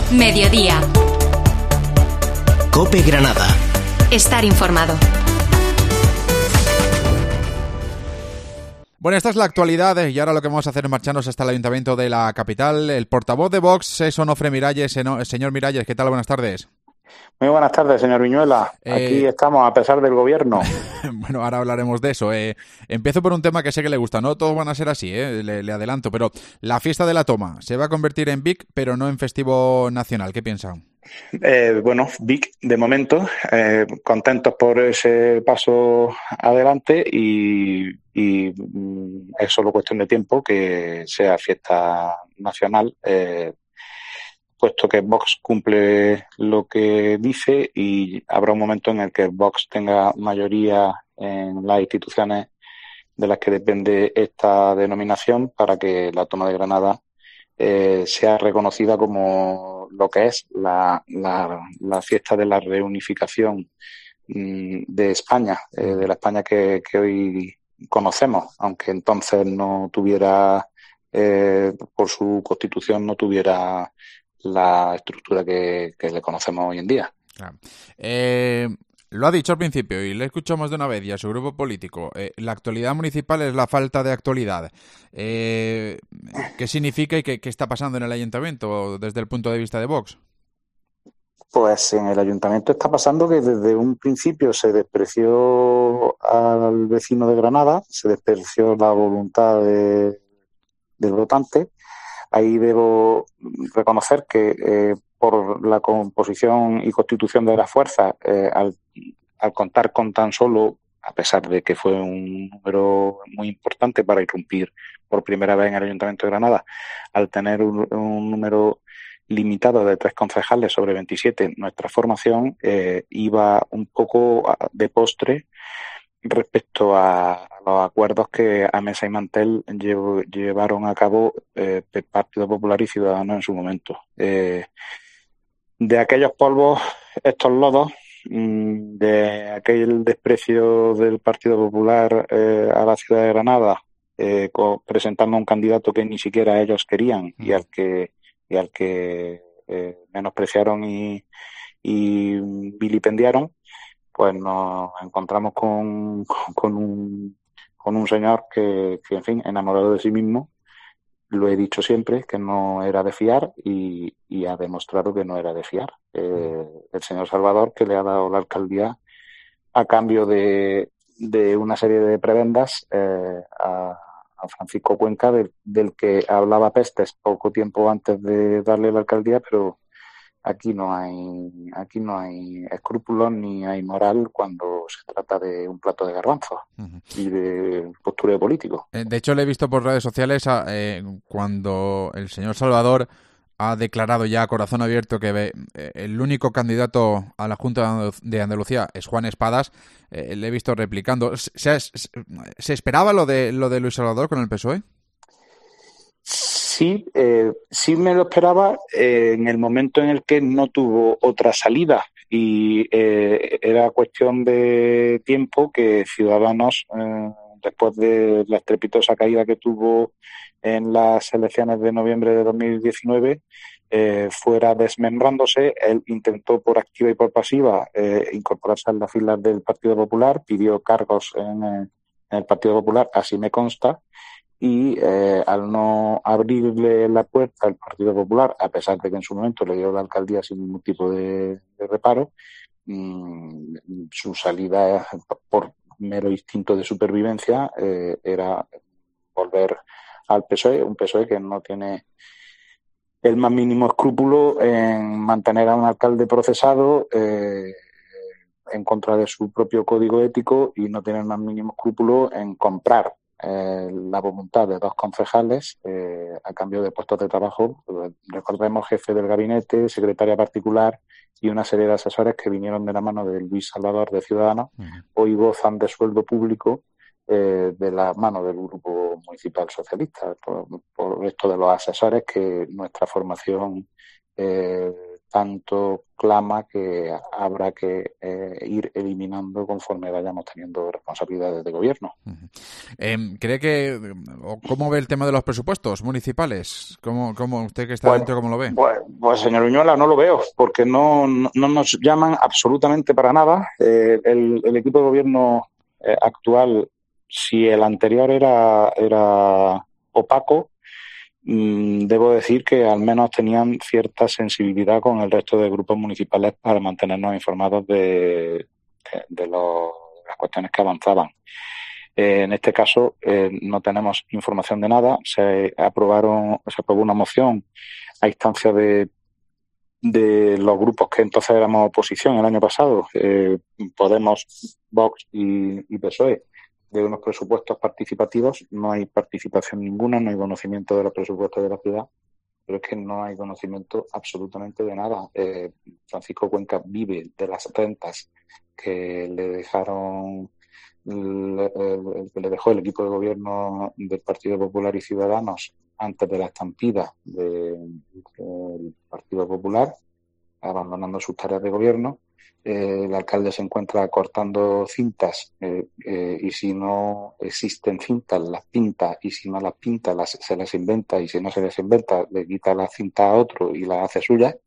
Mediodía. COPE Granada. Estar informado. Bueno, esta es la actualidad y ahora lo que vamos a hacer es marcharnos hasta el Ayuntamiento de la capital. El portavoz de Vox es Onofre Miralles. Señor Miralles, ¿qué tal? Buenas tardes. Muy buenas tardes, señor Viñuela. Aquí estamos, a pesar del gobierno. Bueno, ahora hablaremos de eso. Empiezo por un tema que sé que le gusta. No todos van a ser así, le adelanto. Pero la fiesta de la Toma se va a convertir en Vic, pero no en festivo nacional. ¿Qué piensan? Bueno, Vic, de momento, contentos por ese paso adelante y es solo cuestión de tiempo que sea fiesta nacional, puesto que Vox cumple lo que dice y habrá un momento en el que Vox tenga mayoría en las instituciones de las que depende esta denominación para que la Toma de Granada sea reconocida como lo que es la fiesta de la reunificación de España, de la España que hoy conocemos, aunque entonces no tuviera, por su constitución, no tuviera la estructura que le conocemos hoy en día. Claro. Lo ha dicho al principio y le escuchamos de una vez y a su grupo político. La actualidad municipal es la falta de actualidad. ¿Qué significa y qué está pasando en el ayuntamiento desde el punto de vista de Vox? Pues en el ayuntamiento está pasando que desde un principio se despreció al vecino de Granada, se despreció la voluntad del votante. Ahí debo reconocer que por la composición y constitución de las fuerzas, al contar con tan solo, a pesar de que fue un número muy importante para irrumpir por primera vez en el Ayuntamiento de Granada, al tener un número limitado de 3 concejales sobre 27, nuestra formación iba un poco de postre respecto a los acuerdos que a mesa y mantel llevaron a cabo el Partido Popular y Ciudadanos en su momento. De aquellos polvos, estos lodos, de aquel desprecio del Partido Popular a la ciudad de Granada, presentando un candidato que ni siquiera ellos querían y al que menospreciaron y vilipendiaron, pues nos encontramos con un señor que, en fin, enamorado de sí mismo, lo he dicho siempre, que no era de fiar y ha demostrado que no era de fiar. El señor Salvador, que le ha dado la alcaldía a cambio de una serie de prebendas a Francisco Cuenca, del que hablaba pestes poco tiempo antes de darle la alcaldía, pero aquí no hay escrúpulos ni hay moral cuando se trata de un plato de garbanzos y de postureo político. De hecho, le he visto por redes sociales cuando el señor Salvador ha declarado ya a corazón abierto que el único candidato a la Junta de Andalucía es Juan Espadas. Le he visto replicando. ¿Se esperaba lo de Luis Salvador con el PSOE? Sí, sí me lo esperaba en el momento en el que no tuvo otra salida y era cuestión de tiempo que Ciudadanos, después de la estrepitosa caída que tuvo en las elecciones de noviembre de 2019, fuera desmembrándose. Él intentó por activa y por pasiva incorporarse a las filas del Partido Popular, pidió cargos en el Partido Popular, así me consta. Y al no abrirle la puerta al Partido Popular, a pesar de que en su momento le dio la alcaldía sin ningún tipo de reparo, su salida por mero instinto de supervivencia era volver al PSOE, un PSOE que no tiene el más mínimo escrúpulo en mantener a un alcalde procesado en contra de su propio código ético y no tiene el más mínimo escrúpulo en comprar la voluntad de 2 concejales a cambio de puestos de trabajo. Recordemos, jefe del gabinete, secretaria particular y una serie de asesores que vinieron de la mano de Luis Salvador de Ciudadanos. Hoy gozan de sueldo público de la mano del Grupo Municipal Socialista, por esto de los asesores que nuestra formación tanto clama que habrá que ir eliminando conforme vayamos teniendo responsabilidades de gobierno. ¿Cree que, o cómo ve el tema de los presupuestos municipales? ¿Cómo usted que está Pues, dentro, cómo lo ve? pues, señor Viñuela, no lo veo, porque no nos llaman absolutamente para nada. El equipo de gobierno actual, si el anterior era opaco, debo decir que al menos tenían cierta sensibilidad con el resto de grupos municipales para mantenernos informados de las cuestiones que avanzaban. En este caso no tenemos información de nada. Se aprobó una moción a instancia de los grupos que entonces éramos oposición el año pasado, Podemos, Vox y PSOE, de unos presupuestos participativos. No hay participación ninguna, no hay conocimiento de los presupuestos de la ciudad, pero es que no hay conocimiento absolutamente de nada. Francisco Cuenca vive de las rentas que le dejaron que le dejó el equipo de gobierno del Partido Popular y Ciudadanos antes de la estampida del Partido Popular, abandonando sus tareas de gobierno. El alcalde se encuentra cortando cintas y si no existen cintas las pinta, y si no las pinta se las inventa, y si no se las inventa le quita la cinta a otro y la hace suya,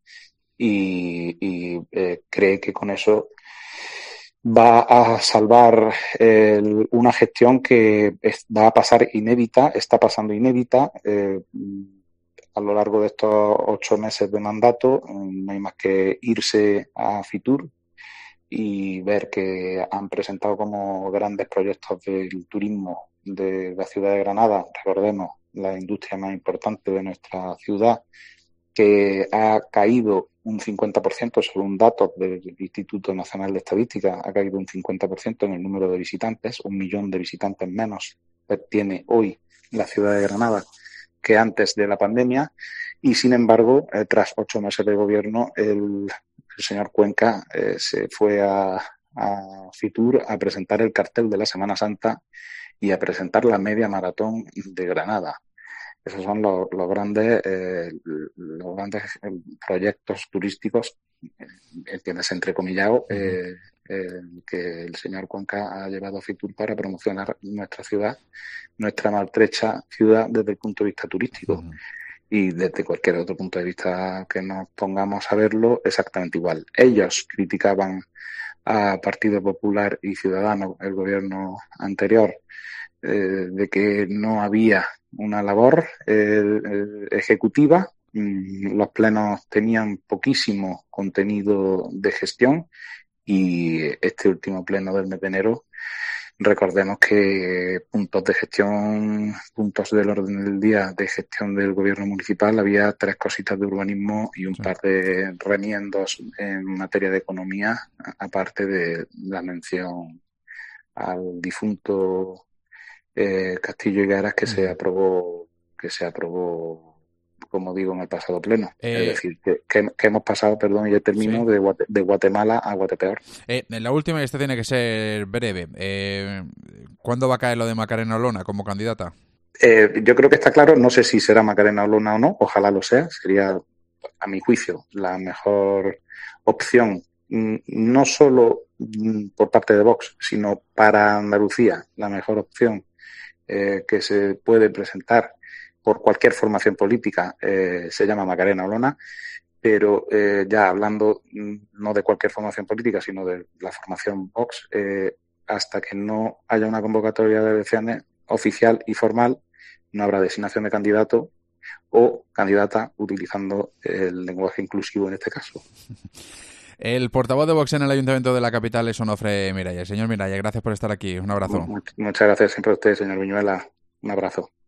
y cree que con eso va a salvar una gestión que va a pasar inédita, está pasando inédita. A lo largo de estos 8 meses de mandato no hay más que irse a Fitur y ver que han presentado como grandes proyectos del turismo de la ciudad de Granada. Recordemos, la industria más importante de nuestra ciudad, que ha caído un 50%, según datos del Instituto Nacional de Estadística, ha caído un 50% en el número de visitantes. 1 millón de visitantes menos tiene hoy la ciudad de Granada que antes de la pandemia, y sin embargo, tras 8 meses de gobierno, el señor Cuenca se fue a Fitur a presentar el cartel de la Semana Santa y a presentar la media maratón de Granada. Esos son los grandes proyectos turísticos, entiendes, entrecomillado, que el señor Cuenca ha llevado a Fitur para promocionar nuestra ciudad, nuestra maltrecha ciudad desde el punto de vista turístico. Y desde cualquier otro punto de vista que nos pongamos a verlo, exactamente igual. Ellos criticaban a Partido Popular y Ciudadanos, el gobierno anterior, de que no había una labor ejecutiva. Los plenos tenían poquísimo contenido de gestión, y este último pleno del mes de enero, recordemos que puntos del orden del día de gestión del gobierno municipal, había 3 cositas de urbanismo y un par de remiendos en materia de economía, aparte de la mención al difunto Castillo Higueras que se aprobó, como digo, en el pasado pleno. Es decir, que hemos pasado, perdón, y ya termino, de Guatemala a Guatepeor. La última, y esta tiene que ser breve. ¿Cuándo va a caer lo de Macarena Olona como candidata? Yo creo que está claro, no sé si será Macarena Olona o no, ojalá lo sea, sería, a mi juicio, la mejor opción, no solo por parte de Vox, sino para Andalucía, la mejor opción que se puede presentar por cualquier formación política, se llama Macarena Olona, pero ya hablando no de cualquier formación política, sino de la formación Vox, hasta que no haya una convocatoria de elecciones oficial y formal, no habrá designación de candidato o candidata, utilizando el lenguaje inclusivo en este caso. El portavoz de Vox en el Ayuntamiento de la capital es Onofre Miralles. Señor Miralles, gracias por estar aquí. Un abrazo. Muchas gracias siempre a usted, señor Viñuela. Un abrazo.